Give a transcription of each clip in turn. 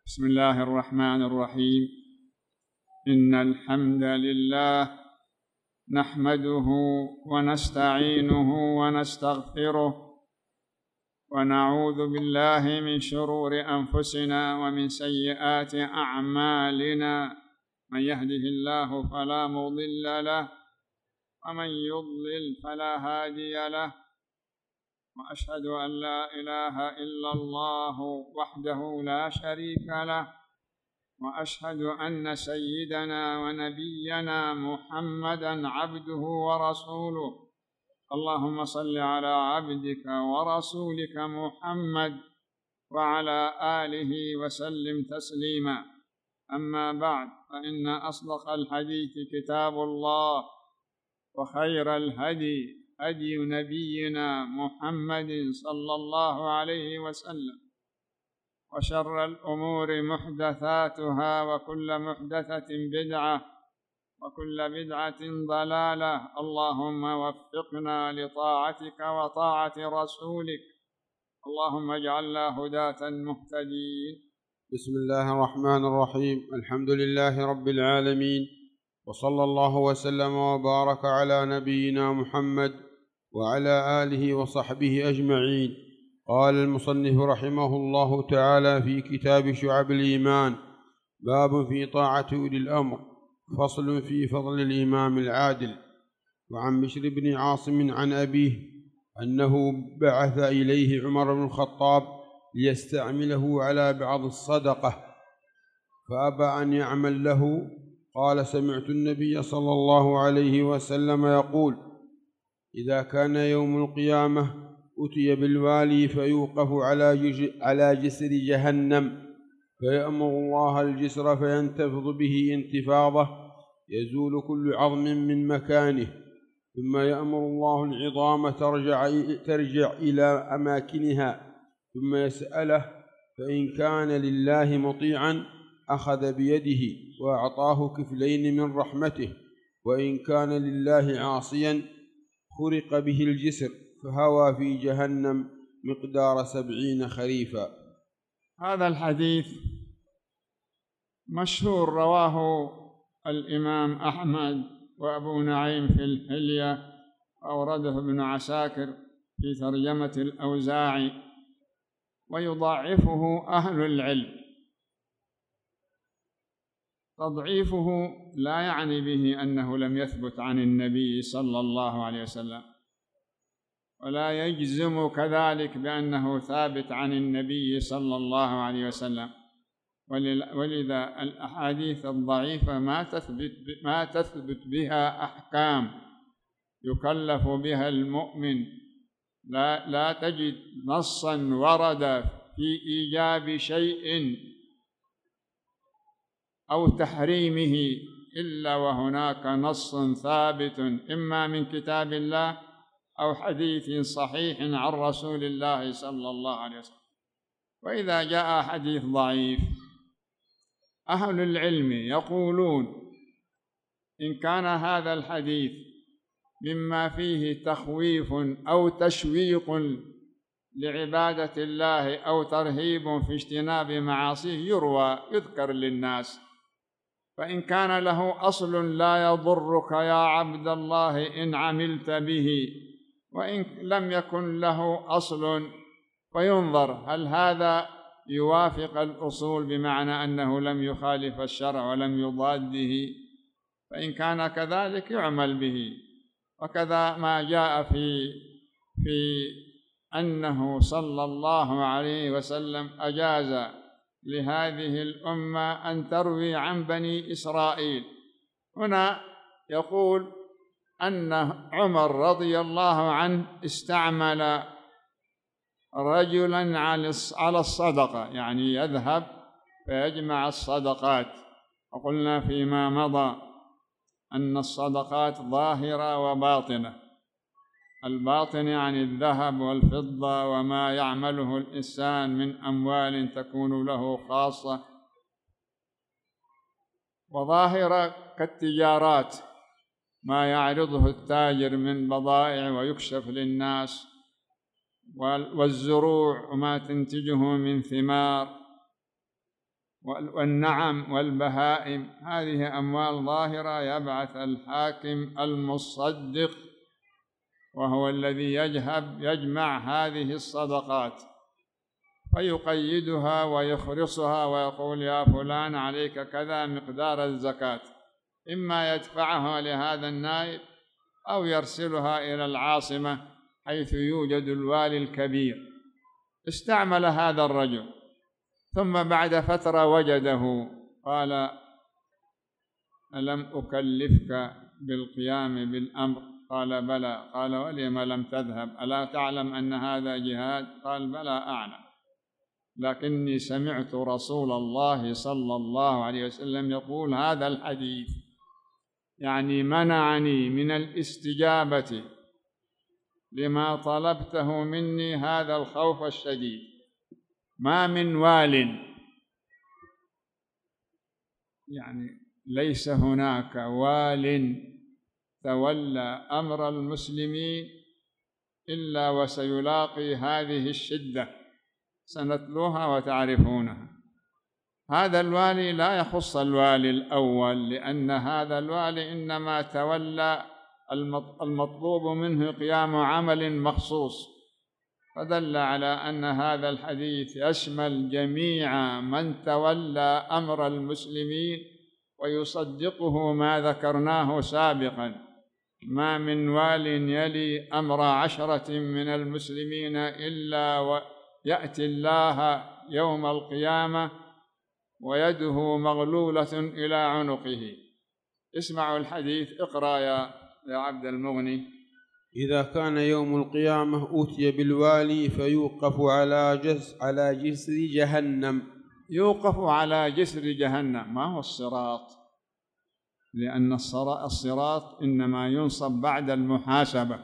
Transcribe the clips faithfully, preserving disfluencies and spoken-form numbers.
بسم الله الرحمن الرحيم. إن الحمد لله نحمده ونستعينه ونستغفره ونعوذ بالله من شرور أنفسنا ومن سيئات أعمالنا، من يهده الله فلا مضل له ومن يضلل فلا هادي له، وأشهد أن لا إله إلا الله وحده لا شريك له، وأشهد أن سيدنا ونبينا محمدًا عبده ورسوله. اللهم صل على عبدك ورسولك محمد وعلى آله وسلم تسليما. أما بعد، فإن أصدق الحديث كتاب الله، وخير الهدي هدي نبينا محمد صلى الله عليه وسلم، وشر الأمور محدثاتها، وكل محدثة بدعة، وكل بدعة ضلالة. اللهم وفقنا لطاعتك وطاعة رسولك، اللهم اجعلنا هداة مهتدين. بسم الله الرحمن الرحيم. الحمد لله رب العالمين، وصلى الله وسلم وبارك على نبينا محمد وعلى آله وصحبه أجمعين. قال المصنف رحمه الله تعالى في كتاب شعب الإيمان: باب في طاعة أولي الأمر. فصل في فضل الإمام العادل. وعن بشر بن عاصم عن أبيه أنه بعث إليه عمر بن الخطاب ليستعمله على بعض الصدقة، فأبى أن يعمل له. قال: سمعت النبي صلى الله عليه وسلم يقول: إذا كان يوم القيامة أتي بالوالي فيوقف على جسر جهنم، فيأمر الله الجسر فينتفض به انتفاضة يزول كل عظم من مكانه، ثم يأمر الله العظام ترجع, ترجع إلى أماكنها، ثم يسأله، فإن كان لله مطيعا أخذ بيده وأعطاه كفلين من رحمته، وإن كان لله عاصيا خرق به الجسر فهوى في جهنم مقدار سبعين خريفا. هذا الحديث مشهور، رواه الإمام أحمد وأبو نعيم في الحلية، أورده ابن عساكر في ترجمة الأوزاعي، ويضاعفه أهل العلم. تضعيفه لا يعني به أنه لم يثبت عن النبي صلى الله عليه وسلم، ولا يجزم كذلك بأنه ثابت عن النبي صلى الله عليه وسلم، ولذا الأحاديث الضعيفة ما تثبت ما تثبت بها أحكام يكلف بها المؤمن. لا لا تجد نصا ورد في إيجاب شيء أو تحريمه إلا وهناك نص ثابت، إما من كتاب الله أو حديث صحيح عن رسول الله صلى الله عليه وسلم. وإذا جاء حديث ضعيف، أهل العلم يقولون إن كان هذا الحديث مما فيه تخويف أو تشويق لعبادة الله أو ترهيب في اجتناب معاصيه يروى يذكر للناس، فإن كان له أصل لا يضرك يا عبد الله إن عملت به، وإن لم يكن له أصل فينظر هل هذا يوافق الأصول، بمعنى أنه لم يخالف الشرع ولم يضاده، فإن كان كذلك يعمل به. وكذا ما جاء في في أنه صلى الله عليه وسلم أجاز لهذه الأمة أن تروي عن بني إسرائيل. هنا يقول أن عمر رضي الله عنه استعمل رجلاً على الصدقة، يعني يذهب فيجمع الصدقات. وقلنا فيما مضى أن الصدقات ظاهرة وباطنة. الباطن يعني الذهب والفضة وما يعمله الإنسان من أموال تكون له خاصة، وظاهرة كالتجارات، ما يعرضه التاجر من بضائع ويكشف للناس، والزروع وما تنتجه من ثمار، والنعم والبهائم، هذه أموال ظاهرة يبعث الحاكم المصدق وهو الذي يجهب يجمع هذه الصدقات فيقيدها ويخرصها ويقول يا فلان عليك كذا مقدار الزكاة، إما يدفعها لهذا النائب أو يرسلها إلى العاصمة حيث يوجد الوالي الكبير. استعمل هذا الرجل، ثم بعد فترة وجده قال ألم أكلفك بالقيام بالأمر؟ قال بلى. قال ولم لم تذهب؟ ألا تعلم أن هذا جهاد؟ قال بلى أعلم، لكني سمعت رسول الله صلى الله عليه وسلم يقول هذا الحديث، يعني منعني من الاستجابة لما طلبته مني هذا الخوف الشديد. ما من وال، يعني ليس هناك وال تولى أمر المسلمين إلا وسيلاقي هذه الشدة، سنتلوها وتعرفونها. هذا الوالي لا يخص الوالي الأول، لأن هذا الوالي إنما تولى المطلوب منه قيام عمل مخصوص، فدل على أن هذا الحديث يشمل جميع من تولى أمر المسلمين ويصدقه ما ذكرناه سابقا. ما من وال يلي أمر عشرة من المسلمين إلا ويأتي الله يوم القيامة ويده مغلولة إلى عنقه. اسمعوا الحديث، اقرأ يا يا عبد المغني. إذا كان يوم القيامة أوتي بالوالي فيوقف على جس على جسر جهنم. يوقف على جسر جهنم، ما هو الصراط؟ لأن الصراط إنما ينصب بعد المحاسبة،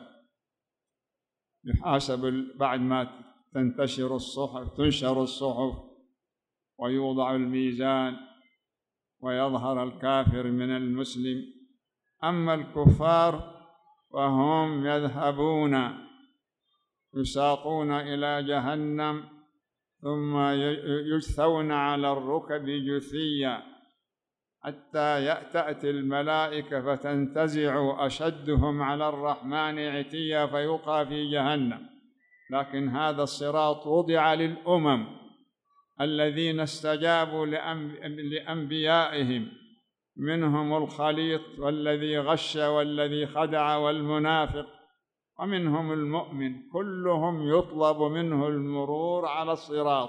يحاسب بعد ما تنتشر الصحف تنشر الصحف ويوضع الميزان ويظهر الكافر من المسلم. أما الكفار فهم يذهبون يساقون إلى جهنم ثم يجثون على الركب جثيا حتى تأتي الملائكة فتنتزع أشدهم على الرحمن عتيا فيوقى في جهنم. لكن هذا الصراط وضع للأمم الذين استجابوا لأنبيائهم، منهم الخليط والذي غش والذي خدع والمنافق، ومنهم المؤمن، كلهم يطلب منه المرور على الصراط.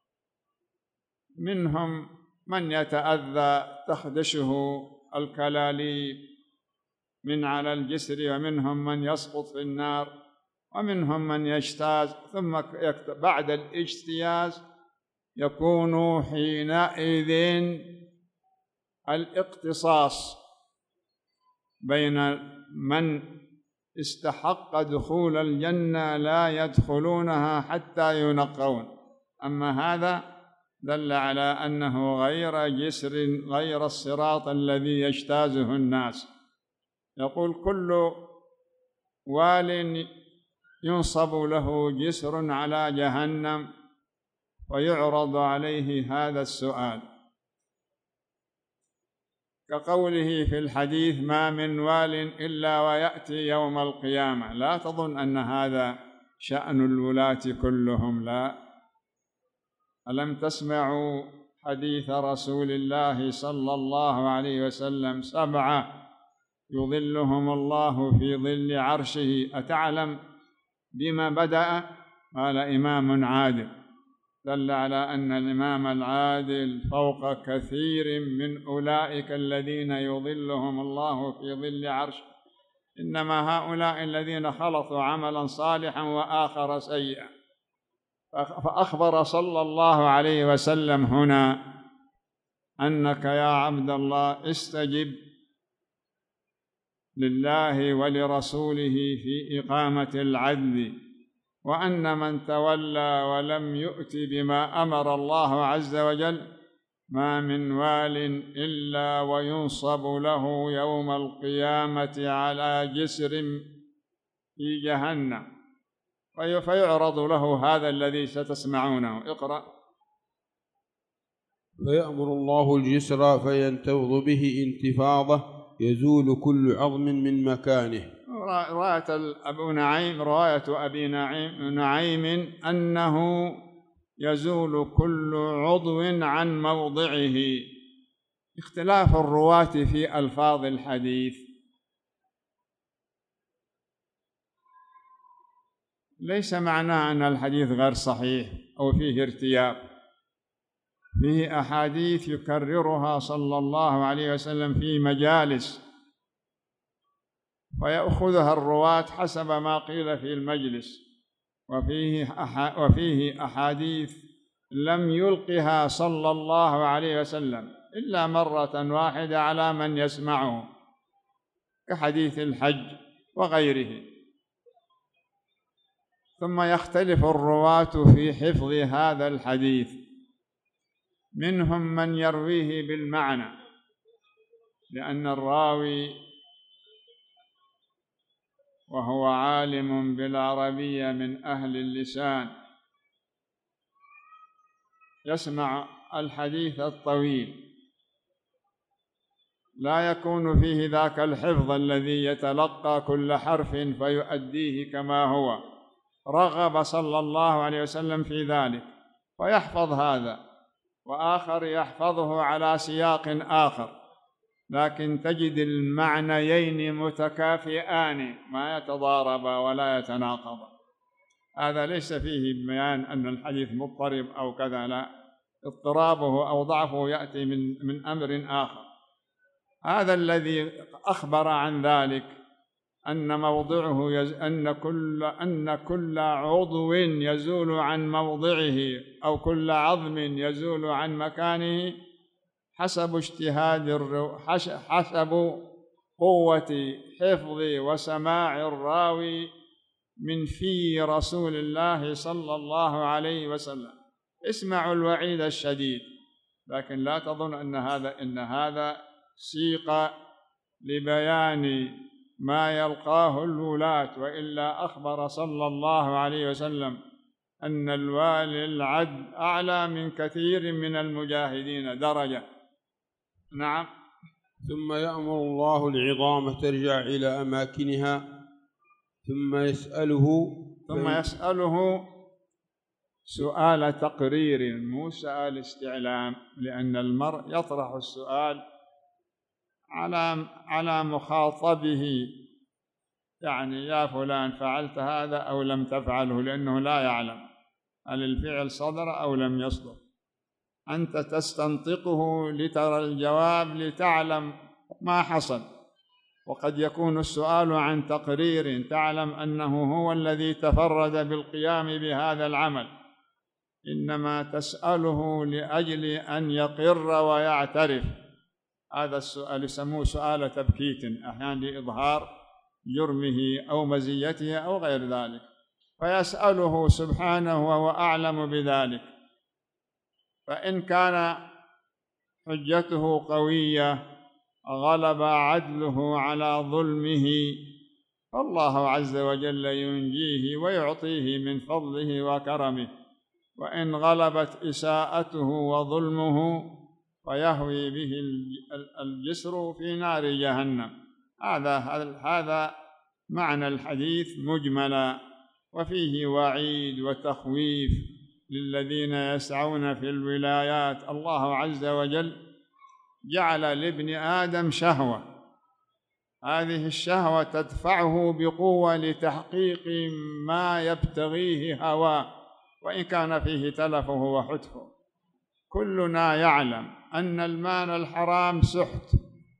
منهم من يتأذى تخدشه الكلاليب من على الجسر، ومنهم من يسقط في النار، ومنهم من يجتاز. ثم بعد الاجتياز يكون حينئذ الاقتصاص بين من استحق دخول الجنة لا يدخلونها حتى ينقون. أما هذا دل على أنه غير جسر، غير الصراط الذي يجتازه الناس. يقول كل وال ينصب له جسر على جهنم ويعرض عليه هذا السؤال، كقوله في الحديث ما من وال إلا ويأتي يوم القيامة. لا تظن أن هذا شأن الولاة كلهم، لا. ألم تسمعوا حديث رسول الله صلى الله عليه وسلم سبعة يظلهم الله في ظل عرشه؟ أتعلم بما بدأ؟ قال إمام عادل. دل على أن الإمام العادل فوق كثير من أولئك الذين يظلهم الله في ظل عرشه، إنما هؤلاء الذين خلطوا عملا صالحا وآخر سيئا. فأخبر صلى الله عليه وسلم هنا أنك يا عبد الله استجب لله ولرسوله في إقامة العدل، وأن من تولى ولم يؤت بما أمر الله عز وجل ما من وال إلا وينصب له يوم القيامة على جسر في جهنم فيعرض له هذا الذي ستسمعونه. اقرأ. فيأمر الله الجسر فينتفض به انتفاضة يزول كل عظم من مكانه. رواية أبو نعيم رواية أبي نعيم, نعيم أنه يزول كل عضو عن موضعه. اختلاف الرواة في ألفاظ الحديث ليس معناه أن الحديث غير صحيح أو فيه ارتياب، فيه أحاديث يكررها صلى الله عليه وسلم في مجالس فيأخذها الرواة حسب ما قيل في المجلس، وفيه أح وفيه أحاديث لم يلقها صلى الله عليه وسلم إلا مرة واحدة على من يسمعه، كحديث الحج وغيره. ثم يختلف الرواة في حفظ هذا الحديث، منهم من يرويه بالمعنى لأن الراوي وهو عالم بالعربية من أهل اللسان يسمع الحديث الطويل لا يكون فيه ذاك الحفظ الذي يتلقى كل حرف فيؤديه كما هو، رغب صلى الله عليه وسلم في ذلك فيحفظ هذا، وآخر يحفظه على سياق آخر، لكن تجد المعنيين متكافئان ما يتضاربا ولا يتناقضا. هذا ليس فيه بيان أن الحديث مضطرب أو كذا، لا، اضطرابه أو ضعفه يأتي من من أمر آخر. هذا الذي أخبر عن ذلك أن موضعه يز... أن كل أن كل عضو يزول عن موضعه أو كل عظم يزول عن مكانه حسب اجتهاد الرو... حسب قوة حفظ وسماع الراوي من في رسول الله صلى الله عليه وسلم. اسمعوا الوعيد الشديد، لكن لا تظن أن هذا إن هذا سيق لبيان ما يلقاه الولاة، وإلا أخبر صلى الله عليه وسلم أن الوالي العدل أعلى من كثير من المجاهدين درجة. نعم. ثم يأمر الله العظام ترجع إلى أماكنها ثم يسأله ثم يسأله سؤال تقرير مو سؤال استعلام، لأن المرء يطرح السؤال على على مخاطبه، يعني يا فلان فعلت هذا أو لم تفعله، لأنه لا يعلم هل الفعل صدر أو لم يصدر. أنت تستنطقه لترى الجواب لتعلم ما حصل، وقد يكون السؤال عن تقرير تعلم أنه هو الذي تفرد بالقيام بهذا العمل، إنما تسأله لأجل أن يقر ويعترف. هذا السؤال يسموه سؤال تبكيت، أحيانا لإظهار جرمه أو مزيته أو غير ذلك، فيسأله سبحانه وهو أعلم بذلك. فإن كان حجته قوية غلب عدله على ظلمه فالله عز وجل ينجيه ويعطيه من فضله وكرمه، وإن غلبت إساءته وظلمه فيهوي به الجسر في نار جهنم. هذا هذا معنى الحديث مجملا، وفيه وعيد وتخويف للذين يسعون في الولايات. الله عز وجل جعل لابن آدم شهوة، هذه الشهوة تدفعه بقوة لتحقيق ما يبتغيه هواه، وإن كان فيه تلفه وحتفه. كلنا يعلم أن المال الحرام سحت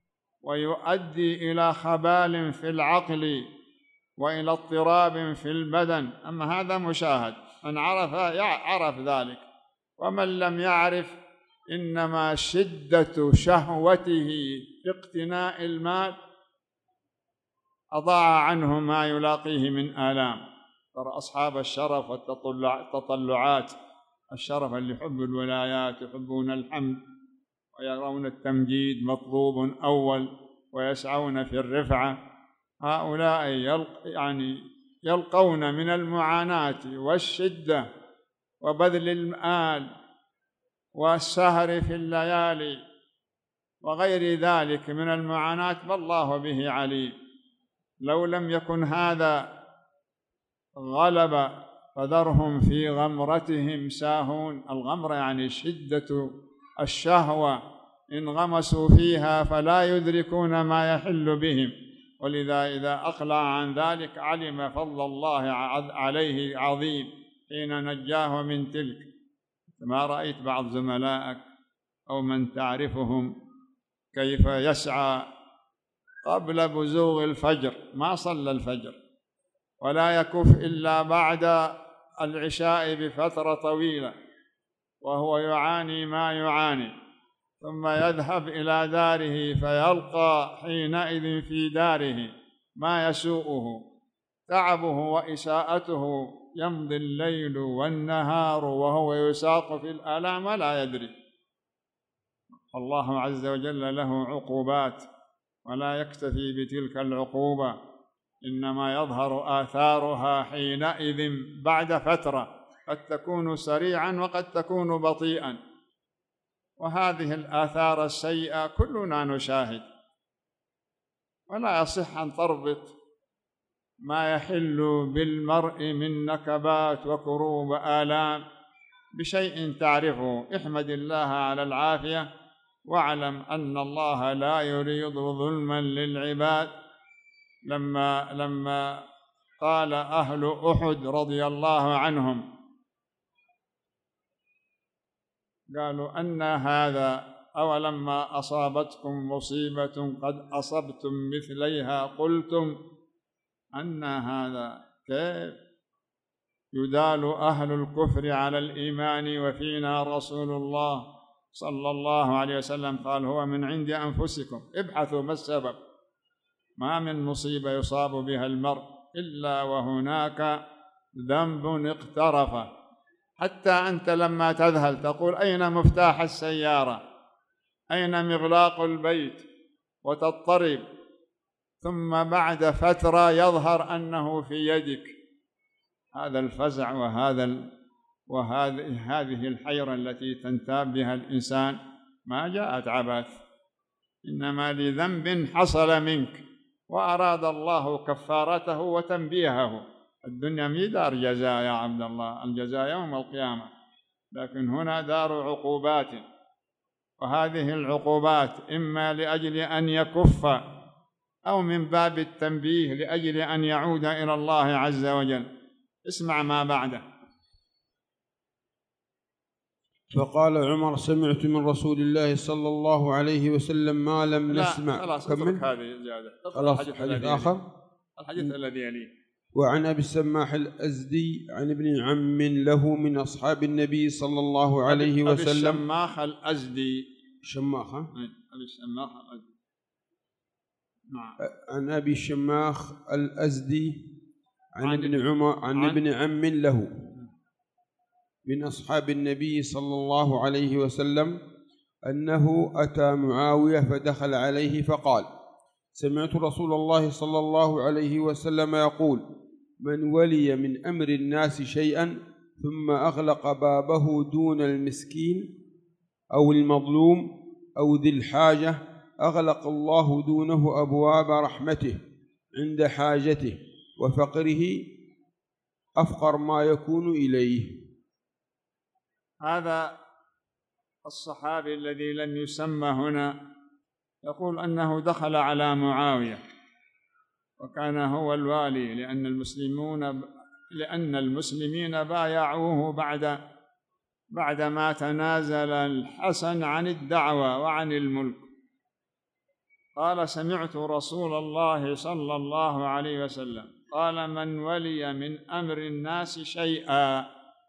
ويؤدي إلى خبال في العقل وإلى اضطراب في البدن، أما هذا مشاهد، من عرف عرف ذلك، ومن لم يعرف إنما شدة شهوته في اقتناء المال أضاع عنه ما يلاقيه من آلام. ترى أصحاب الشرف والتطلعات، الشرف اللي يحب الولايات يحبون الحمد ويرون التمجيد مطلوب أول ويسعون في الرفعة، هؤلاء يلق يعني يلقون من المعاناة والشدة وبذل المال والسهر في الليالي وغير ذلك من المعاناة، فالله به عليم. لو لم يكن هذا غلب فذرهم في غمرتهم ساهون. الغمرة يعني شدة الشهوة، انغمسوا فيها فلا يدركون ما يحل بهم، ولذا إذا أقلع عن ذلك علم فضل الله عليه عظيم حين نجاه من تلك. ما رأيت بعض زملائك أو من تعرفهم كيف يسعى قبل بزوغ الفجر، ما صلى الفجر ولا يكف إلا بعد العشاء بفترة طويلة وهو يعاني ما يعاني، ثم يذهب إلى داره فيلقى حينئذ في داره ما يسوءه، تعبه وإساءته، يمضي الليل والنهار وهو يساق في الآلام ولا يدري. الله عز وجل له عقوبات ولا يكتفي بتلك العقوبة، إنما يظهر آثارها حينئذ بعد فترة، قد تكون سريعا وقد تكون بطيئا. وهذه الآثار السيئة كلنا نشاهد، ولا يصح أن تربط ما يحل بالمرء من نكبات وكروب آلام بشيء تعرفه. احمد الله على العافية، واعلم أن الله لا يريد ظلما للعباد. لما لما قال أهل أحد رضي الله عنهم، قالوا أن هذا أولما أصابتكم مصيبة قد أصبتم مثليها قلتم أن هذا، كيف يدال أهل الكفر على الإيمان وفينا رسول الله صلى الله عليه وسلم قال هو من عند أنفسكم، ابحثوا ما السبب. ما من مصيبة يصاب بها المرء إلا وهناك ذنب اقترفه، حتى أنت لما تذهل تقول أين مفتاح السيارة، أين مغلاق البيت، وتضطرب، ثم بعد فترة يظهر أنه في يدك. هذا الفزع وهذا ال... وهذه هذه الحيرة التي تنتاب بها الإنسان ما جاءت عبث، إنما لذنب حصل منك وأراد الله كفارته وتنبيهه. الدنيا مي دار جزاء يا عبد الله، الجزاء يوم القيامة، لكن هنا دار عقوبات، وهذه العقوبات إما لأجل أن يكف أو من باب التنبيه لأجل أن يعود إلى الله عز وجل. اسمع ما بعده. فقال عمر سمعت من رسول الله صلى الله عليه وسلم ما لم لا نسمع. خلاص كمل هذه زيادة. خلاص حديث آخر. الحديث الذي يليه. وعن أبي السماح الأزدي عن ابن عم له من أصحاب النبي صلى الله عليه وسلم. أبي السماح الأزدي. شماخ أبي السماح الأزدي. نعم. عن أبي الشماخ الأزدي عن, عن ابن عمر عن, عن ابن عم له من أصحاب النبي صلى الله عليه وسلم أنه أتى معاوية فدخل عليه فقال سمعت رسول الله صلى الله عليه وسلم يقول من ولي من أمر الناس شيئا ثم أغلق بابه دون المسكين أو المظلوم أو ذي الحاجة أغلق الله دونه أبواب رحمته عند حاجته وفقره أفقر ما يكون إليه. هذا الصحابي الذي لم يسمى هنا يقول أنه دخل على معاوية وكان هو الوالي، لأن المسلمون لأن المسلمين بايعوه بعد بعدما تنازل الحسن عن الدعوة وعن الملك. قال سمعت رسول الله صلى الله عليه وسلم قال من ولي من أمر الناس شيئا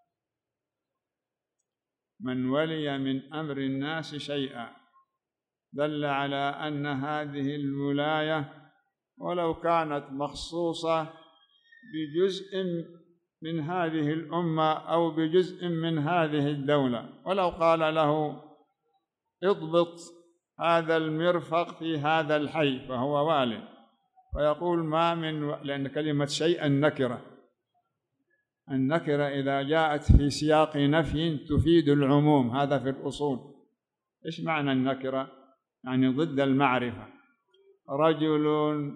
من ولي من أمر الناس شيئا دل على أن هذه الولاية ولو كانت مخصوصة بجزء من هذه الأمة أو بجزء من هذه الدولة، ولو قال له اضبط هذا المرفق في هذا الحي فهو والي، فيقول ما من و... لأن كلمة شيئا نكرة، النكرة إذا جاءت في سياق نفي تفيد العموم، هذا في الأصول. إيش معنى النكرة؟ يعني ضد المعرفة. رجل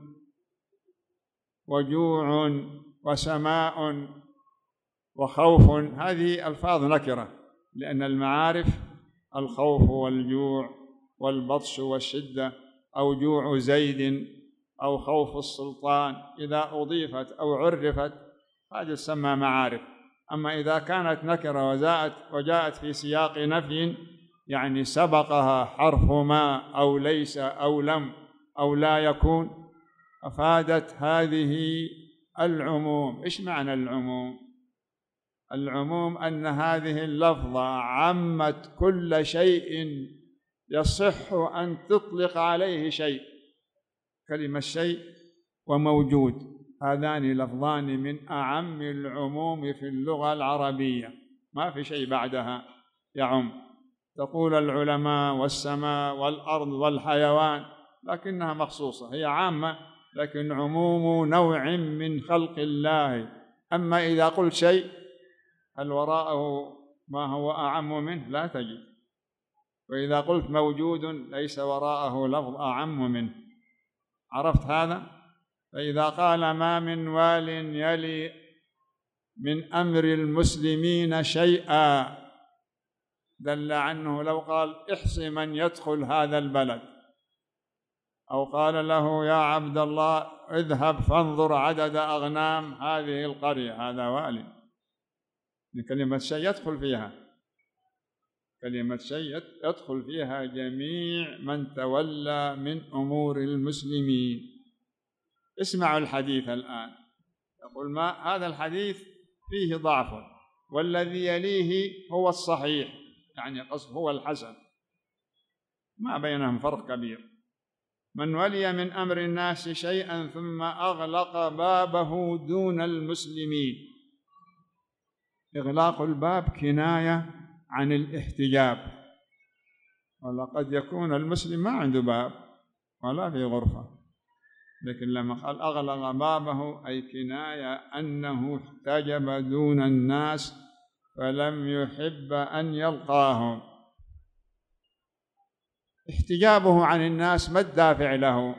وجوع وسماء وخوف، هذه ألفاظ نكرة، لأن المعارف الخوف والجوع والبطش والشدة، أو جوع زيد أو خوف السلطان، إذا أضيفت أو عرفت هذه تسمى معارف. أما إذا كانت نكرة وجاءت وجاءت في سياق نفي، يعني سبقها حرف ما أو ليس أو لم أو لا يكون، أفادت هذه العموم. إيش معنى العموم؟ العموم أن هذه اللفظة عمت كل شيء يصح أن تطلق عليه شيء. كلمة شيء وموجود هذان لفظان من أعم العموم في اللغة العربية، ما في شيء بعدها يعم. تقول العلماء والسماء والأرض والحيوان، لكنها مخصوصة، هي عامة لكن عموم نوع من خلق الله. أما إذا قلت شيء هل وراءه ما هو أعم منه؟ لا تجد. وإذا قلت موجود ليس وراءه لفظ أعم منه. عرفت هذا؟ فإذا قال ما من وال يلي من أمر المسلمين شيئا، دل عنه لو قال احص من يدخل هذا البلد، أو قال له يا عبد الله اذهب فانظر عدد أغنام هذه القرية، هذا والي. كلمة شيء يدخل فيها، كلمة شيء يدخل فيها جميع من تولى من أمور المسلمين. اسمعوا الحديث الآن. يقول ما هذا الحديث فيه ضعف، والذي يليه هو الصحيح، يعني قصد هو الحسن، ما بينهم فرق كبير. من ولي من أمر الناس شيئا ثم أغلق بابه دون المسلمين. إغلاق الباب كناية عن الاحتجاب، ولقد يكون المسلم ما عنده باب ولا في غرفة، لكن لما قال أغلق بابه أي كناية أنه احتجب دون الناس فلم يحب أن يلقاهم. احتجابه عن الناس ما الدافع له؟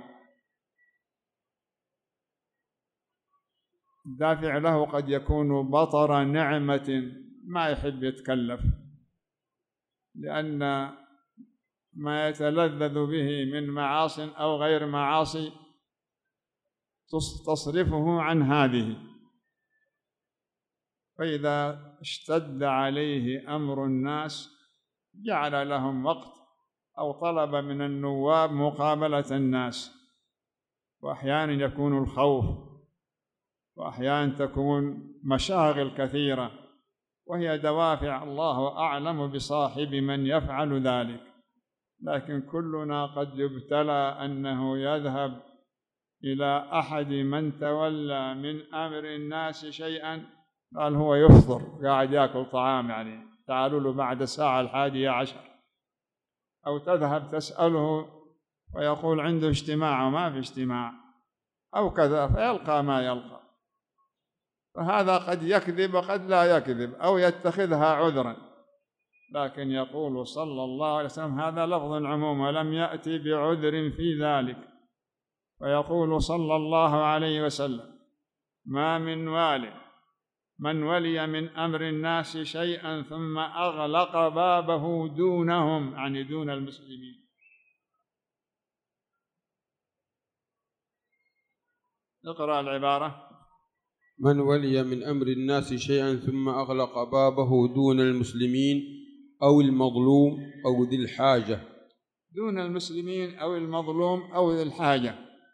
الدافع له قد يكون بطر نعمة ما يحب يتكلف، لأن ما يتلذذ به من معاصٍ أو غير معاصي تصرفه عن هذه. فإذا اشتد عليه أمر الناس جعل لهم وقت أو طلب من النواب مقابلة الناس. وأحيانا يكون الخوف، وأحيانا تكون مشاغل كثيرة، وهي دوافع الله أعلم بصاحب من يفعل ذلك. لكن كلنا قد يبتلى أنه يذهب إلى أحد من تولى من أمر الناس شيئا، قال هو يفطر قاعد يأكل طعام، يعني تعالوا له بعد الساعة الحادية عشر، أو تذهب تسأله ويقول عنده اجتماع وما في اجتماع أو كذا، فيلقى ما يلقى. فهذا قد يكذب وقد لا يكذب أو يتخذها عذرا، لكن يقول صلى الله عليه وسلم هذا لفظ عموم ولم يأتي بعذر في ذلك. ويقول صلى الله عليه وسلم ما من وال من ولي من أمر الناس شيئا ثم أغلق بابه دونهم، يعني دون المسلمين. اقرأ العبارة. من ولي من أمر الناس شيئا ثم أغلق بابه دون المسلمين أو المظلوم أو ذي الحاجة. دون المسلمين أو المظلوم أو ذي الحاجة.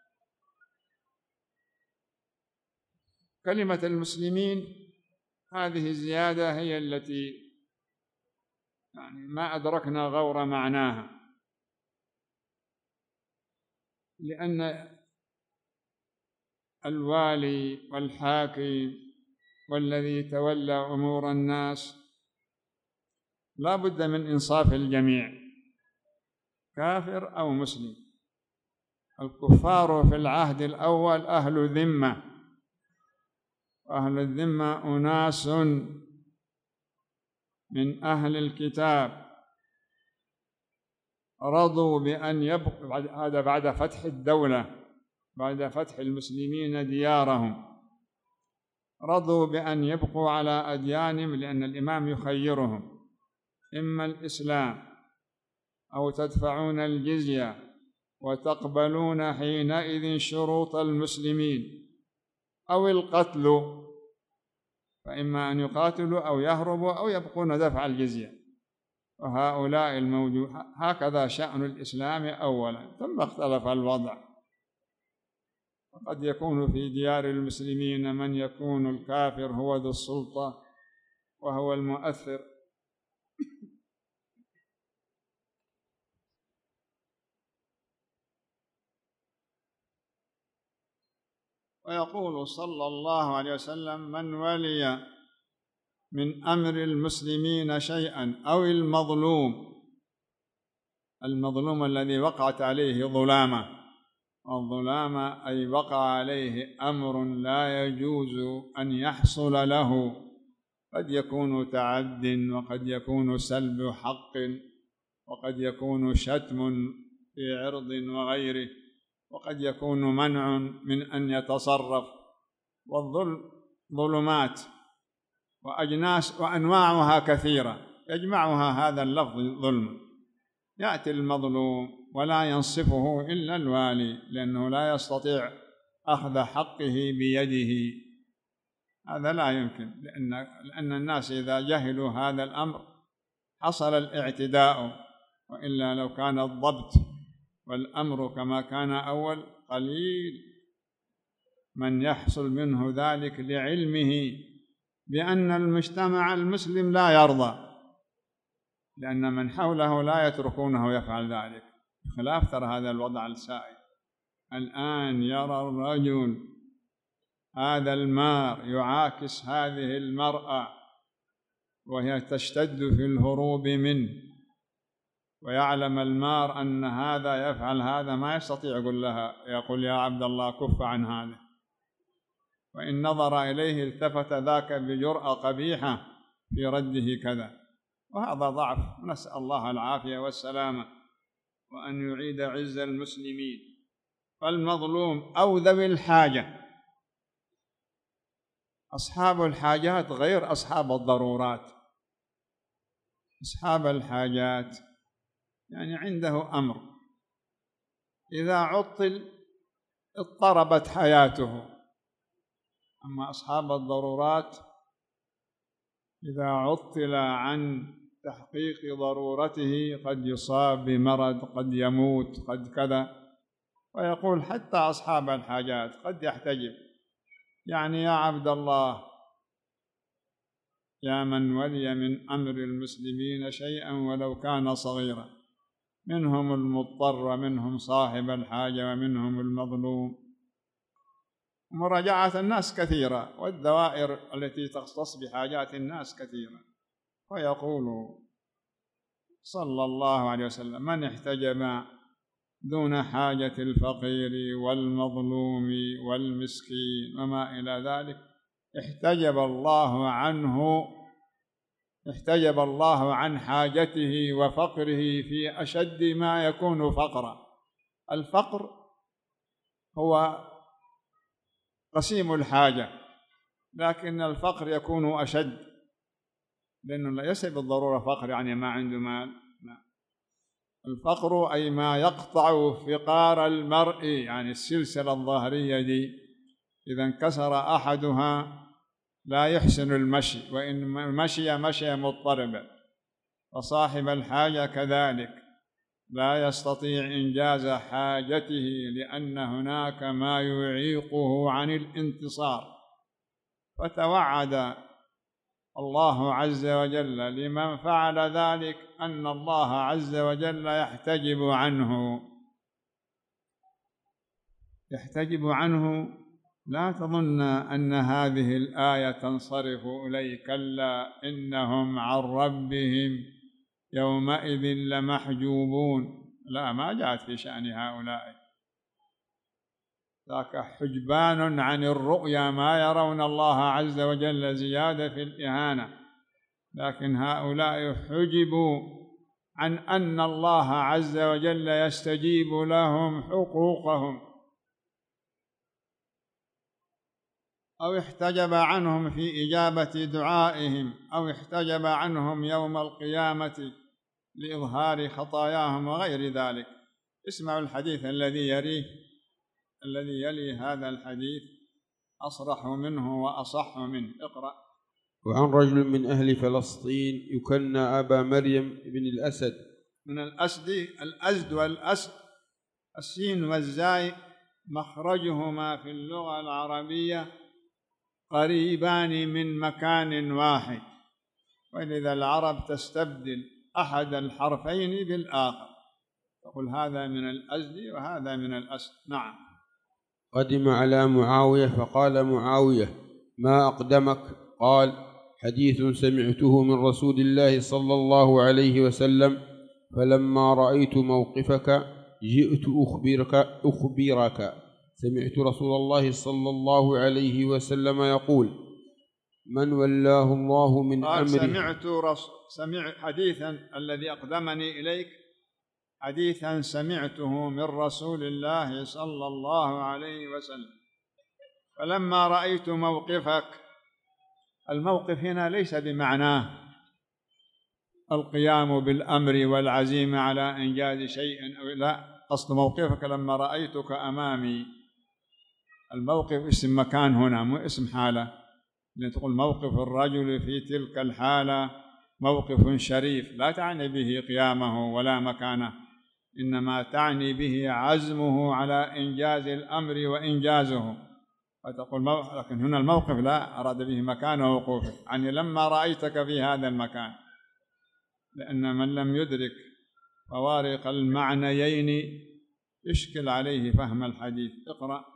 كلمة المسلمين هذه الزيادة هي التي يعني ما أدركنا غور معناها، لأن الوالي والحاكم والذي تولى أمور الناس لا بد من إنصاف الجميع، كافر أو مسلم. الكفار في العهد الأول أهل ذمة، وأهل الذمة أناس من أهل الكتاب رضوا بأن يبقوا، هذا بعد فتح الدولة، بعد فتح المسلمين ديارهم، رضوا بأن يبقوا على أديانهم، لأن الإمام يخيرهم: إما الإسلام أو تدفعون الجزية وتقبلون حينئذ شروط المسلمين، أو القتل، فإما أن يقاتلوا أو يهربوا أو يبقون دفع الجزية. وهؤلاء الموجود هكذا شأن الإسلام أولا، ثم اختلف الوضع، وقد يكون في ديار المسلمين من يكون الكافر هو ذو السلطة وهو المؤثر. ويقول صلى الله عليه وسلم: من ولي من أمر المسلمين شيئا أو المظلوم، المظلوم الذي وقعت عليه ظلامة، الظلامة أي وقع عليه أمر لا يجوز أن يحصل له، قد يكون تعد، وقد يكون سلب حق، وقد يكون شتم في عرض وغيره، وقد يكون منع من أن يتصرف. والظلم ظلمات وأجناس وأنواعها كثيرة، يجمعها هذا اللفظ ظلم. يأتي المظلوم ولا ينصفه إلا الوالي، لأنه لا يستطيع أخذ حقه بيده، هذا لا يمكن، لأن, لأن الناس إذا جهلوا هذا الأمر حصل الاعتداء، وإلا لو كان الضبط والأمر كما كان أول قليل من يحصل منه ذلك لعلمه بأن المجتمع المسلم لا يرضى، لأن من حوله لا يتركونه يفعل ذلك، بخلاف ترى هذا الوضع السائد الآن. يرى الرجل هذا المار يعاكس هذه المرأة وهي تشتد في الهروب منه، ويعلم المار أن هذا يفعل هذا، ما يستطيع يقول لها يقول يا عبد الله كف عن هذا، وإن نظر إليه التفت ذاك بجرأة قبيحة في رده كذا، وهذا ضعف، نسأل الله العافية والسلامة وأن يعيد عز المسلمين. فالمظلوم أو ذوي الحاجة، أصحاب الحاجات غير أصحاب الضرورات. أصحاب الحاجات يعني عنده أمر إذا عطل اضطربت حياته، أما أصحاب الضرورات إذا عطل عن تحقيق ضرورته قد يصاب بمرض، قد يموت، قد كذا. ويقول حتى أصحاب الحاجات قد يحتجب، يعني يا عبد الله، يا من ولي من أمر المسلمين شيئا ولو كان صغيرا، منهم المضطر ومنهم صاحب الحاجة ومنهم المظلوم. مراجعة الناس كثيرة، والدوائر التي تختص بحاجات الناس كثيرة. ويقول صلى الله عليه وسلم: من احتجب دون حاجة الفقير والمظلوم والمسكين وما إلى ذلك احتجب الله عنه، احتجب الله عن حاجته وفقره في أشد ما يكون فقرا. الفقر هو قسيم الحاجة، لكن الفقر يكون أشد، لأنه لا يصير بالضرورة فقر يعني ما عنده مال، لا. الفقر أي ما يقطع فقار المرء، يعني السلسلة الظهرية دي إذا انكسر أحدها لا يحسن المشي، وإن مشي مشي مضطربا. وصاحب الحاجة كذلك لا يستطيع إنجاز حاجته، لأن هناك ما يعيقه عن الانتصار. فتوعد الله عز وجل لمن فعل ذلك أن الله عز وجل يحتجب عنه، يحتجب عنه. لا تظن أن هذه الآية تنصرف إليك، كلا إنهم عن ربهم يومئذ لمحجوبون، لا، ما جاءت في شأن هؤلاء. ذاك حجبان عن الرؤيا، ما يرون الله عز وجل زيادة في الإهانة، لكن هؤلاء حجبوا عن أن الله عز وجل يستجيب لهم حقوقهم، أو احتجب عنهم في إجابة دعائهم، أو احتجب عنهم يوم القيامة لإظهار خطاياهم وغير ذلك. اسمعوا الحديث الذي يليه الذي يلي هذا الحديث أصرح منه وأصح منه. اقرأ. وعن رجل من أهل فلسطين يكنى أبا مريم بن الأسد. من الأسد، الأزد والأسد، السين والزاي مخرجهما في اللغة العربية قريبان من مكان واحد، ولذا العرب تستبدل أحد الحرفين بالآخر، تقول هذا من الأزد وهذا من الأسد. نعم. قدم على معاوية فقال معاوية: ما أقدمك؟ قال: حديث سمعته من رسول الله صلى الله عليه وسلم، فلما رأيت موقفك جئت أخبرك أخبرك سمعت رسول الله صلى الله عليه وسلم يقول: من ولاه الله من أمره. سمعت رسول سمع حديثا الذي أقدمني إليك حديثا سمعته من رسول الله صلى الله عليه وسلم، فلما رأيت موقفك. الموقف هنا ليس بمعناه القيام بالأمر والعزيمة على إنجاز شيء، أو لا، قصد موقفك لما رأيتك أمامي. الموقف اسم مكان هنا، مو اسم حالة، لأن تقول موقف الرجل في تلك الحالة موقف شريف، لا تعني به قيامه ولا مكانه، إنما تعني به عزمه على إنجاز الأمر وإنجازه، فتقول موقف. لكن هنا الموقف لا أراد به مكان وقوفه، يعني لما رأيتك في هذا المكان، لأن من لم يدرك فوارق المعنيين يشكل عليه فهم الحديث. اقرأ.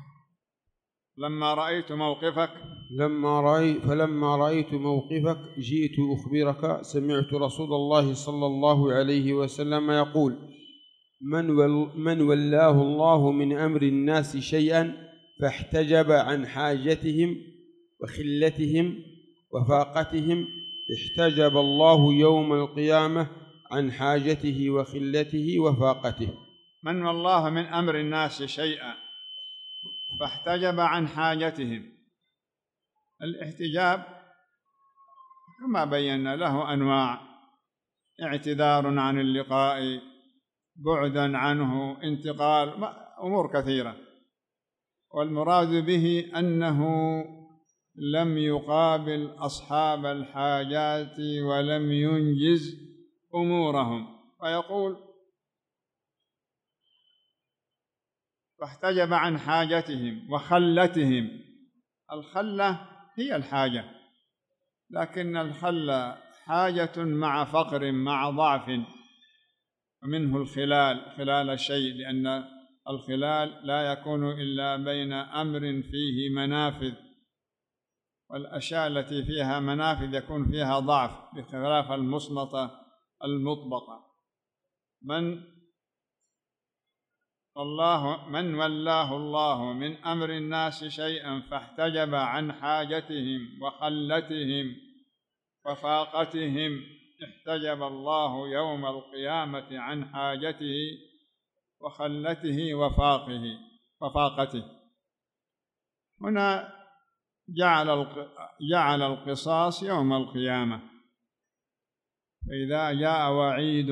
لما رأيت موقفك لما رأي فلما رأيت موقفك جئت أخبرك سمعت رسول الله صلى الله عليه وسلم يقول: من, ول من ولاه الله من أمر الناس شيئا فاحتجب عن حاجتهم وخلتهم وفاقتهم احتجب الله يوم القيامة عن حاجته وخلته وفاقته. من والله من أمر الناس شيئا فاحتجب عن حاجتهم. الاحتجاب كما بينا له أنواع: اعتذار عن اللقاء، بعدا عنه، انتقال، أمور كثيرة، والمراد به أنه لم يقابل أصحاب الحاجات ولم ينجز أمورهم، فيقول فاحتجب عن حاجتهم وخلتهم. الخلة هي الحاجة، لكن الخلة حاجة مع فقر مع ضعف، ومنه الخلال، خلال الشيء، لأن الخلال لا يكون إلا بين أمر فيه منافذ، والأشياء التي فيها منافذ يكون فيها ضعف، بخلاف المصمتة المطبقة. من الله من ولاه الله من أمر الناس شيئا فاحتجب عن حاجتهم وخلتهم وفاقتهم احتجب الله يوم القيامة عن حاجته وخلته وفاقه وفاقته. هنا جعل جعل القصاص يوم القيامة، فإذا جاء وعيد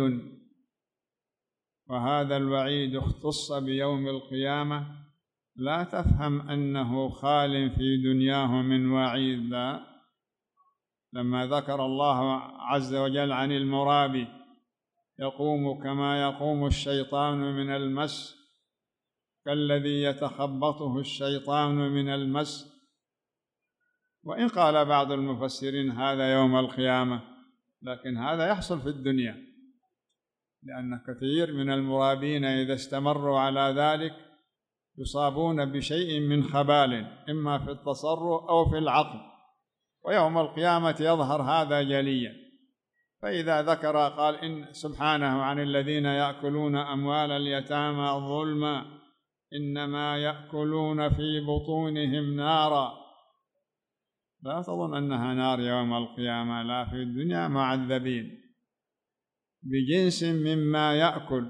وهذا الوعيد اختص بيوم القيامة لا تفهم أنه خال في دنياه من وعيد، لا. لما ذكر الله عز وجل عن المرابي يقوم كما يقوم الشيطان من المس كالذي يتخبطه الشيطان من المس، وإن قال بعض المفسرين هذا يوم القيامة، لكن هذا يحصل في الدنيا، لأن كثير من المرابين إذا استمروا على ذلك يصابون بشيء من خبال، إما في التصرف أو في العقل، ويوم القيامة يظهر هذا جليا. فإذا ذكر قال إن سبحانه عن الذين يأكلون أموال اليتامى ظلما إنما يأكلون في بطونهم نارا. لا تظن أنها نار يوم القيامة، لا، في الدنيا معذبين بجنس مما يأكل،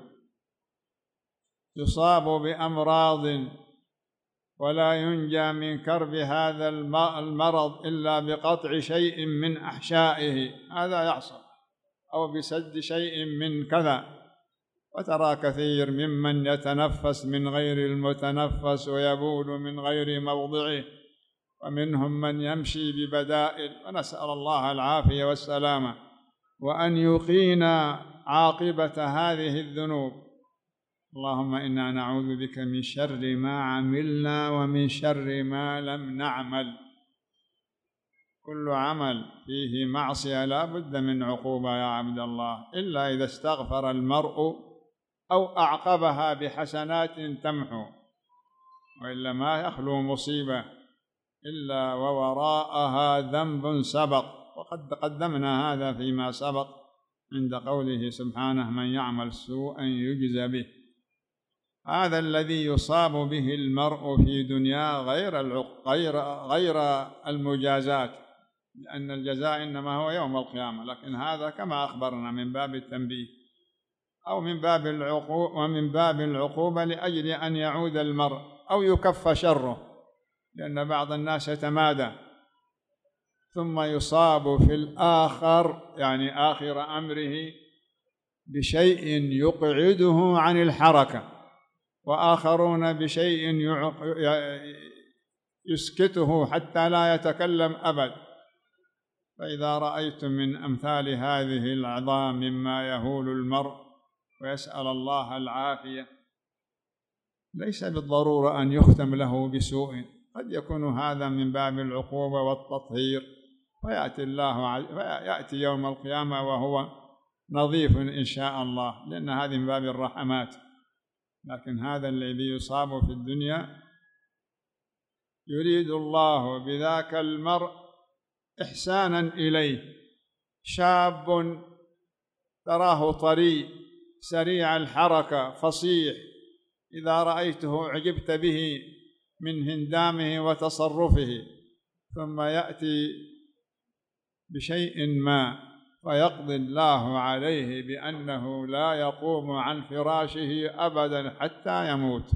يصاب بأمراض ولا ينجى من كرب هذا المرض إلا بقطع شيء من أحشائه، هذا يحصل، أو بسد شيء من كذا. وترى كثير ممن يتنفس من غير المتنفس ويبول من غير موضعه، ومنهم من يمشي ببدائل، ونسأل الله العافية والسلامة، وأن يقينا عاقبة هذه الذنوب. اللهم إنا نعوذ بك من شر ما عملنا ومن شر ما لم نعمل. كل عمل فيه معصية لا بد من عقوبة يا عبد الله، إلا إذا استغفر المرء أو أعقبها بحسنات تمحو، وإلا ما يخلو مصيبة إلا ووراءها ذنب سبق، وقد قدمنا هذا فيما سبق عند قوله سبحانه: من يعمل سوءا يجزى به. هذا الذي يصاب به المرء في دنياه غير العق... غير غير المجازات، لأن الجزاء إنما هو يوم القيامة، لكن هذا كما أخبرنا من باب التنبيه أو من باب العقوبة، ومن باب العقوبة لأجل أن يعود المرء أو يكف شره، لأن بعض الناس يتمادى ثم يصاب في الآخر، يعني آخر أمره، بشيء يقعده عن الحركة، وآخرون بشيء يسكته حتى لا يتكلم أبد. فإذا رأيتم من أمثال هذه العظام مما يهول المرء ويسأل الله العافية، ليس بالضرورة أن يختم له بسوء، قد يكون هذا من باب العقوبة والتطهير، فيأتي الله يأتي يوم القيامة وهو نظيف إن شاء الله، لأن هذه من باب الرحمات. لكن هذا الذي يصاب في الدنيا يريد الله بذاك المرء إحسانا إليه، شاب تراه طري سريع الحركة فصيح، إذا رأيته عجبت به من هندامه وتصرفه، ثم يأتي بشيء ما فيقضي الله عليه بأنه لا يقوم عن فراشه أبدا حتى يموت.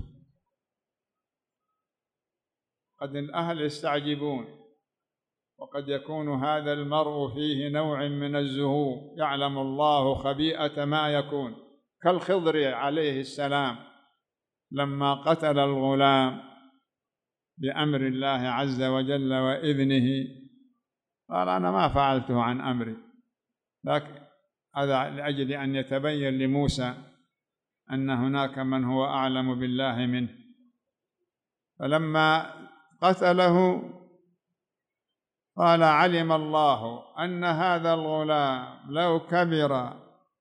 قد الأهل يستعجبون، وقد يكون هذا المرء فيه نوع من الزهو، يعلم الله خبيئة ما يكون، كالخضر عليه السلام لما قتل الغلام بأمر الله عز وجل وإذنه، قال: أنا ما فعلته عن أمري، لكن هذا لأجل أن يتبين لموسى أن هناك من هو أعلم بالله منه. فلما قتله قال: علم الله أن هذا الغلام لو كبر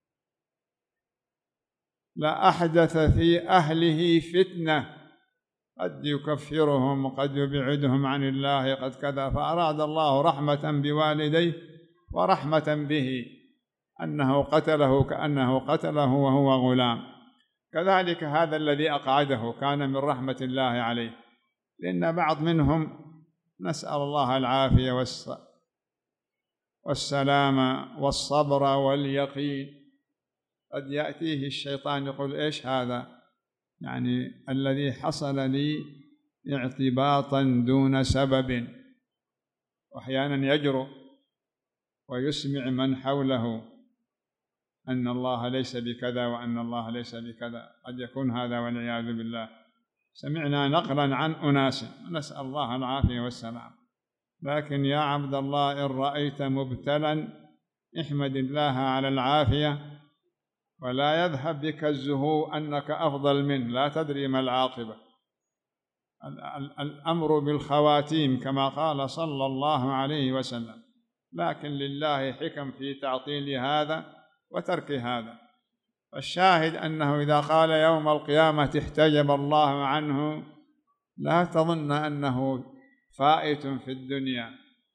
لأحدث في أهله فتنة، قد يكفرهم وقد يبعدهم عن الله، قد كذا. فأراد الله رحمة بوالديه ورحمة به أنه قتله كأنه قتله وهو غلام. كذلك هذا الذي أقعده كان من رحمة الله عليه، لأن بعض منهم، نسأل الله العافية والسلامة والصبر واليقين، قد يأتيه الشيطان يقول: إيش هذا؟ يعني الذي حصل لي اعتباطا دون سبب، وأحيانا يجرؤ ويسمع من حوله أن الله ليس بكذا وأن الله ليس بكذا، قد يكون هذا والعياذ بالله. سمعنا نقلا عن أناس، نسأل الله العافية والسلام. لكن يا عبد الله، إن رأيت مبتلا احمد الله على العافية، ولا يذهب بك الزهو أنك أفضل منه، لا تدري ما العاقبة. الأمر بالخواتيم كما قال صلى الله عليه وسلم، لكن لله حكم في تعطيل هذا وترك هذا. الشاهد أنه إذا قال يوم القيامة احتجب الله عنه، لا تظن أنه فائت في الدنيا.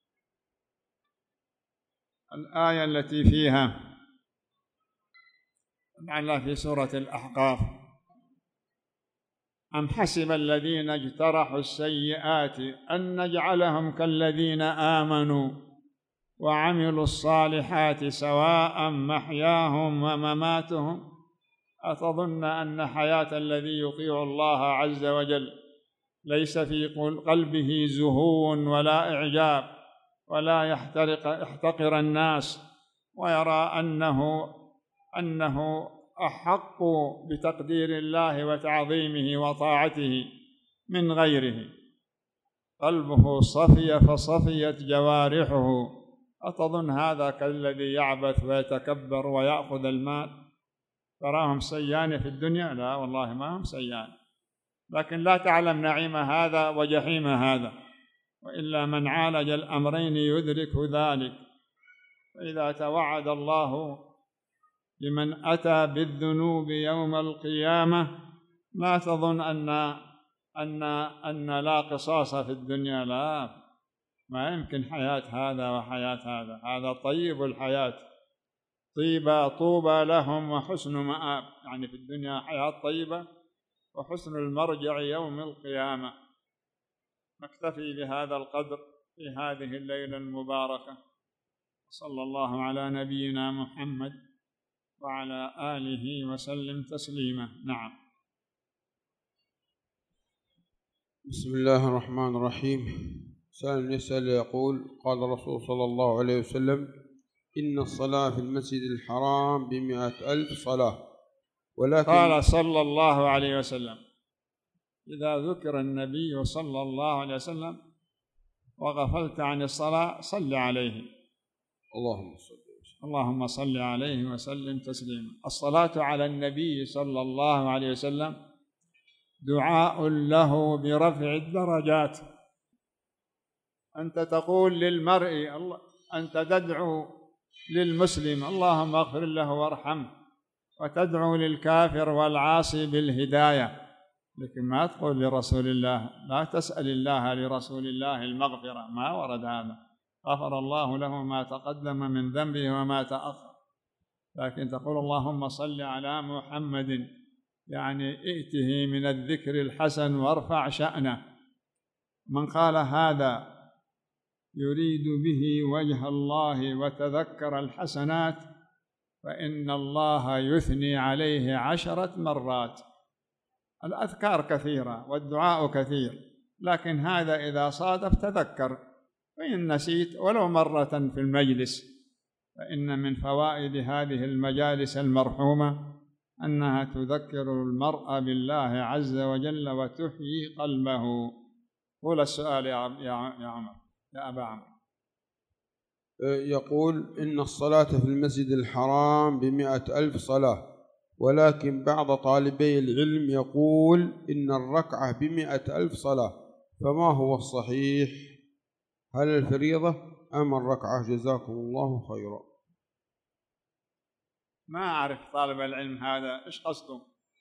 الآية التي فيها لعل في سورة الأحقاف: أم حسب الذين اجترحوا السيئات أن نجعلهم كالذين آمنوا وعملوا الصالحات سواء محياهم ومماتهم أتظن أن حياة الذي يطيع الله عز وجل ليس في قلبه زهو ولا إعجاب ولا يحترق يحتقر الناس ويرى أنه أنه أحق بتقدير الله وتعظيمه وطاعته من غيره، قلبه صفي فصفيت جوارحه، أتظن هذا كالذي يعبث ويتكبر ويأخذ المال؟ تراهم سيان في الدنيا؟ لا والله ما هم سيان، لكن لا تعلم نعيم هذا وجحيم هذا، وإلا من عالج الأمرين يدرك ذلك. فإذا توعد الله لمن أتى بالذنوب يوم القيامة لا تظن أن أن أن لا قصاص في الدنيا، لا، ما يمكن حياة هذا وحياة هذا، هذا طيب الحياة، طيبة طوبى لهم وحسن مآب، يعني في الدنيا حياة طيبة وحسن المرجع يوم القيامة. نكتفي بهذا القدر في هذه الليلة المباركة، صلى الله على نبينا محمد وعلى آله وسلم تسليما. نعم. بسم الله الرحمن الرحيم. سائل يسأل يقول: قال الرسول صلى الله عليه وسلم: إن الصلاة في المسجد الحرام بمئة ألف صلاة، ولكن قال صلى الله عليه وسلم: إذا ذكر النبي صلى الله عليه وسلم وغفلت عن الصلاة صل عليه. اللهم صل اللهم صل عليه وسلم تسليما. الصلاة على النبي صلى الله عليه وسلم دعاء له برفع الدرجات. أنت تقول للمرء، أنت تدعو للمسلم اللهم اغفر له وارحمه، وتدعو للكافر والعاصي بالهداية، لكن ما تقول لرسول الله، لا تسأل الله لرسول الله المغفرة، ما ورد هذا، غفر الله له ما تقدم من ذنبه وما تأخر، لكن تقول اللهم صل على محمد، يعني ائته من الذكر الحسن وارفع شأنه. من قال هذا يريد به وجه الله وتذكر الحسنات فإن الله يثني عليه عشرة مرات. الأذكار كثيرة والدعاء كثير، لكن هذا إذا صادف تذكر، وإن نسيت ولو مرة في المجلس، فإن من فوائد هذه المجالس المرحومة أنها تذكر المرء بالله عز وجل وتحيي قلبه. قول السؤال يا عمر، يا أبا عمرو. يقول: إن الصلاة في المسجد الحرام بمئة ألف صلاة، ولكن بعض طالبي العلم يقول إن الركعة بمئة ألف صلاة، فما هو الصحيح؟ هل الفريضة أم الركعة؟ جزاكم الله خيرا. ما أعرف طالب العلم هذا إيش قصده،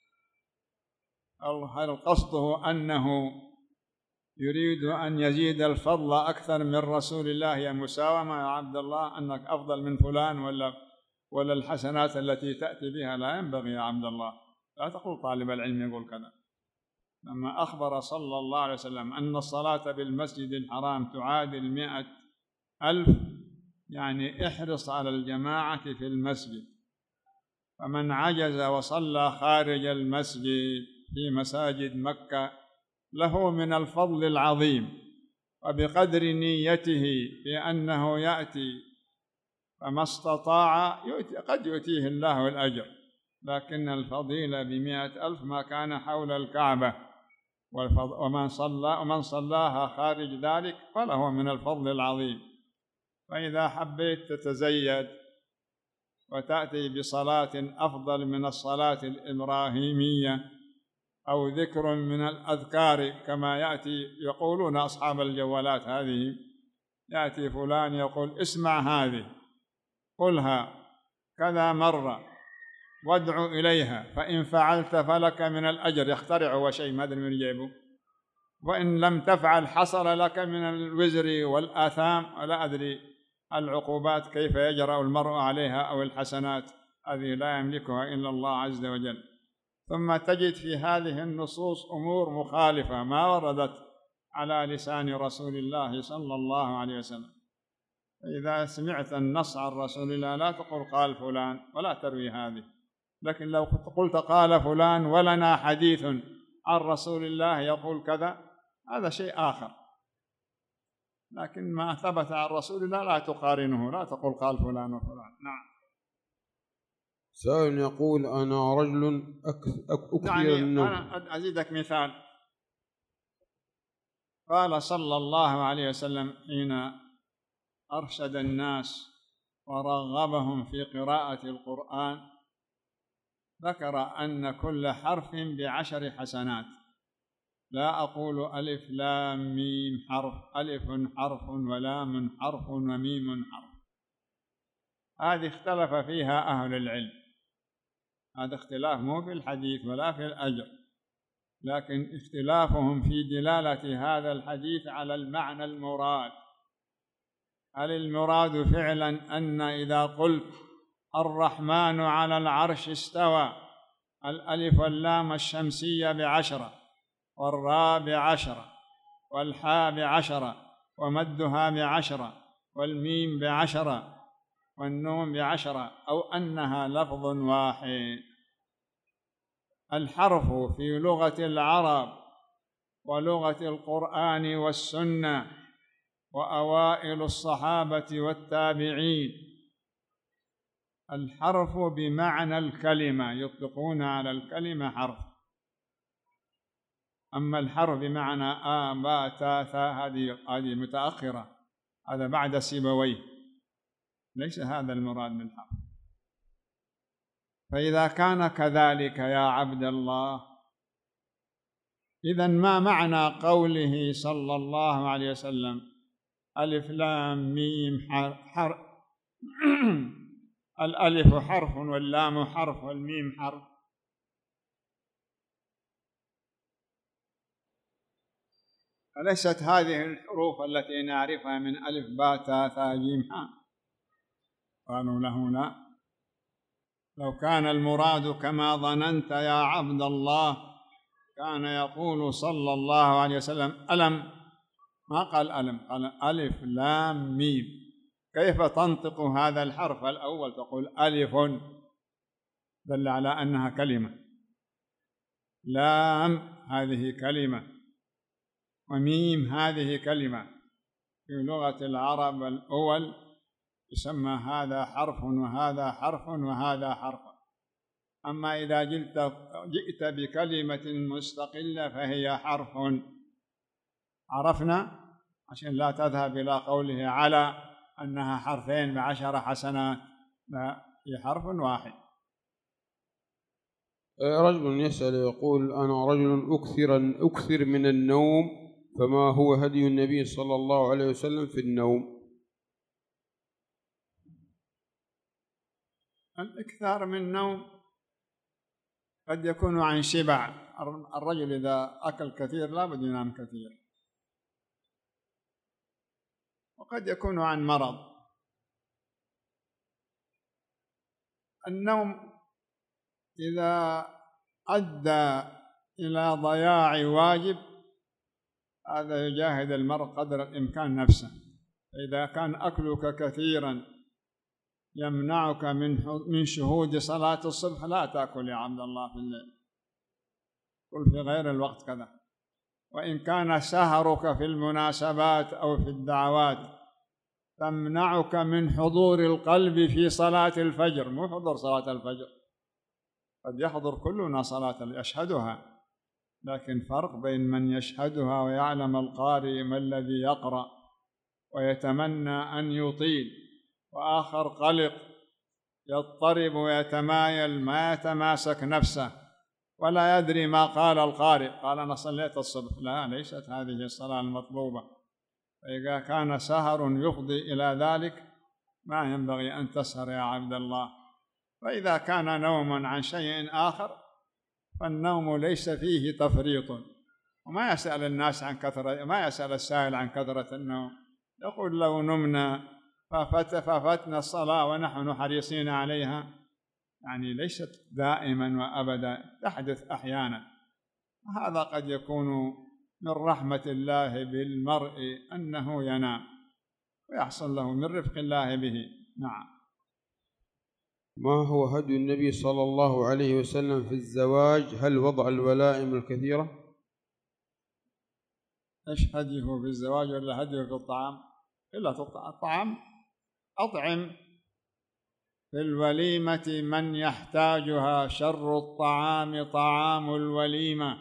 أو هل قصده أنه يريد أن يزيد الفضل أكثر من رسول الله، يا مساومة يا عبد الله، أنك أفضل من فلان، ولا ولا الحسنات التي تأتي بها؟ لا ينبغي يا عبد الله، لا تقول طالب العلم يقول كذا. لما أخبر صلى الله عليه وسلم أن الصلاة بالمسجد الحرام تعادل مئة ألف، يعني احرص على الجماعة في المسجد، فمن عجز وصلى خارج المسجد في مساجد مكة له من الفضل العظيم، وبقدر نيته بأنه يأتي فما استطاع يؤتي، قد يؤتيه الله الأجر، لكن الفضيلة بمئة ألف ما كان حول الكعبة، ومن صلى ومن صلاها خارج ذلك فله من الفضل العظيم. فإذا حبيت تتزيد وتأتي بصلاة أفضل من الصلاة الإبراهيمية أو ذكر من الأذكار كما يأتي، يقولون أصحاب الجوالات هذه، يأتي فلان يقول اسمع هذه قلها كذا مرة وادعو إليها، فإن فعلت فلك من الأجر، يخترع هو شيء ما أدري من يجيبه، وإن لم تفعل حصل لك من الوزر والآثام، ولا أدري العقوبات كيف يجرأ المرء عليها أو الحسنات، هذه لا يملكها إلا الله عز وجل. ثم تجد في هذه النصوص أمور مخالفة ما وردت على لسان رسول الله صلى الله عليه وسلم. إذا سمعت النص عن رسول الله لا تقول قال فلان ولا تروي هذه، لكن لو قلت قال فلان ولنا حديث عن رسول الله يقول كذا هذا شيء آخر، لكن ما ثبت عن رسول الله لا تقارنه، لا تقول قال فلان وفلان. نعم. سائل يقول أنا رجل أكثر يعني النوم. أنا أزيدك مثال. قال صلى الله عليه وسلم حين أرشد الناس ورغبهم في قراءة القرآن ذكر أن كل حرف بعشر حسنات، لا أقول ألف لام ميم حرف، ألف حرف ولام حرف وميم حرف. هذه اختلف فيها أهل العلم، هذا اختلاف مو في الحديث ولا في الأجر، لكن اختلافهم في دلالة هذا الحديث على المعنى المراد. هل المراد فعلا أن إذا قلت الرحمن على العرش استوى الألف واللام الشمسية بعشرة والراء بعشرة والحاء بعشرة ومدها بعشرة والميم بعشرة والنون بعشرة، أو أنها لفظ واحد؟ الحرف في لغة العرب ولغة القرآن والسنة وأوائل الصحابة والتابعين، الحرف بمعنى الكلمة، يطلقون على الكلمة حرف. أما الحرف بمعنى آ با تا ثا هذه هذه متأخرة، هذا بعد سيبويه، ليس هذا المراد بالحرف. فإذا كان كذلك يا عبد الله، إذن ما معنى قوله صلى الله عليه وسلم ألف لام ميم حرف الألف حرف واللام حرف والميم حرف؟ أليست هذه الحروف التي نعرفها من ألف باء تاء ثاء جيم حاء؟ قالوا له لا، لو كان المراد كما ظننت يا عبد الله كان يقول صلى الله عليه وسلم ألم، ما قال ألم، قال ألف لام ميم. كيف تنطق هذا الحرف الأول تقول ألف، دل على أنها كلمة، لام هذه كلمة، وميم هذه كلمة. في لغة العرب الأول يسمى هذا حرف وهذا حرف وهذا حرف. أما إذا جئت بكلمة مستقلة فهي حرف. عرفنا؟ عشان لا تذهب إلى قوله على أنها حرفين بعشر حسنات، لا، هي حرف واحد. رجل يسأل يقول أنا رجل أكثر أكثر من النوم، فما هو هدي النبي صلى الله عليه وسلم في النوم؟ الإكثار من النوم قد يكون عن شبع، الرجل إذا أكل كثير لا بد ينام كثير، وقد يكون عن مرض. النوم إذا أدى إلى ضياع واجب هذا يجاهد المرء قدر الإمكان نفسه. إذا كان أكلك كثيرا يمنعك من من شهود صلاة الصبح لا تأكل يا عبد الله في الليل، كل في غير الوقت كذا. وإن كان سهرك في المناسبات أو في الدعوات تمنعك من حضور القلب في صلاة الفجر، مو حضور صلاة الفجر، قد يحضر كلنا صلاة يشهدها، لكن فرق بين من يشهدها ويعلم القارئ ما الذي يقرأ ويتمنى أن يطيل، وآخر قلق يضطرب ويتمايل ما يتماسك نفسه ولا يدري ما قال القارئ، قال أنا صليت الصبح، لا، ليست هذه الصلاة المطلوبة. فإذا كان سهر يفضي إلى ذلك ما ينبغي أن تسهر يا عبد الله. وإذا كان نوما عن شيء آخر فالنوم ليس فيه تفريط، وما يسأل الناس عن كثرة، ما يسأل السائل عن كثرة النوم، يقول لو نمنا ففت ففتنا الصلاة ونحن حريصين عليها يعني ليست دائما وأبدا، تحدث أحيانا. هذا قد يكون من رحمة الله بالمرء أنه ينام ويحصل له من رفق الله به. نعم. ما هو هدي النبي صلى الله عليه وسلم في الزواج؟ هل وضع الولائم الكثيرة؟ إيش هديه في الزواج ولا هديه في الطعام؟ إلا الطعام. أطعم في الوليمة من يحتاجها، شر الطعام طعام الوليمة،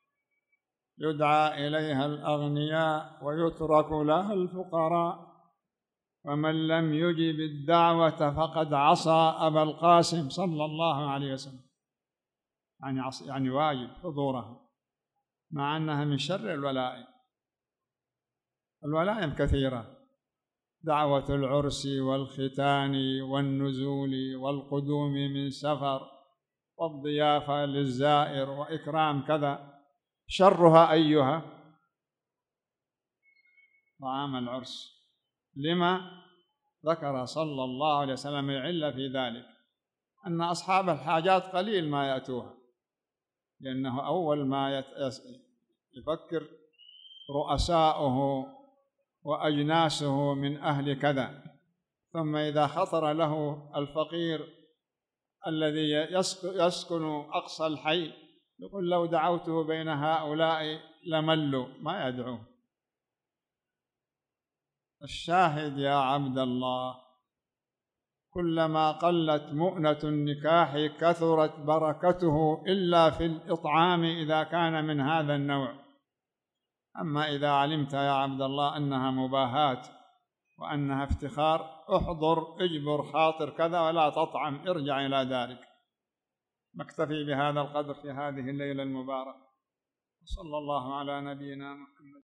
يدعى إليها الأغنياء ويترك لها الفقراء، ومن لم يجب الدعوة فقد عصى أبا القاسم صلى الله عليه وسلم. يعني عص... يعني واجب حضورها، مع أنها من شر الولائم. الولائم كثيرة: دعوة العرس والختان والنزول والقدوم من سفر والضيافة للزائر وإكرام كذا. شرها أيها؟ طعام العرس. لما ذكر صلى الله عليه وسلم العلة في ذلك؟ أن أصحاب الحاجات قليل ما يأتوها، لأنه أول ما يفكر رؤساؤه وأجناسه من أهل كذا، ثم إذا خطر له الفقير الذي يسكن أقصى الحي يقول لو دعوته بين هؤلاء لملوا، ما يدعوه. الشاهد يا عبد الله، كلما قلت مؤنة النكاح كثرت بركته، إلا في الإطعام إذا كان من هذا النوع. أما إذا علمت يا عبد الله أنها مباهاة وأنها افتخار، احضر اجبر خاطر كذا ولا تطعم، ارجع إلى دارك. نكتفي بهذا القدر في هذه الليلة المباركة، صلى الله على نبينا محمد.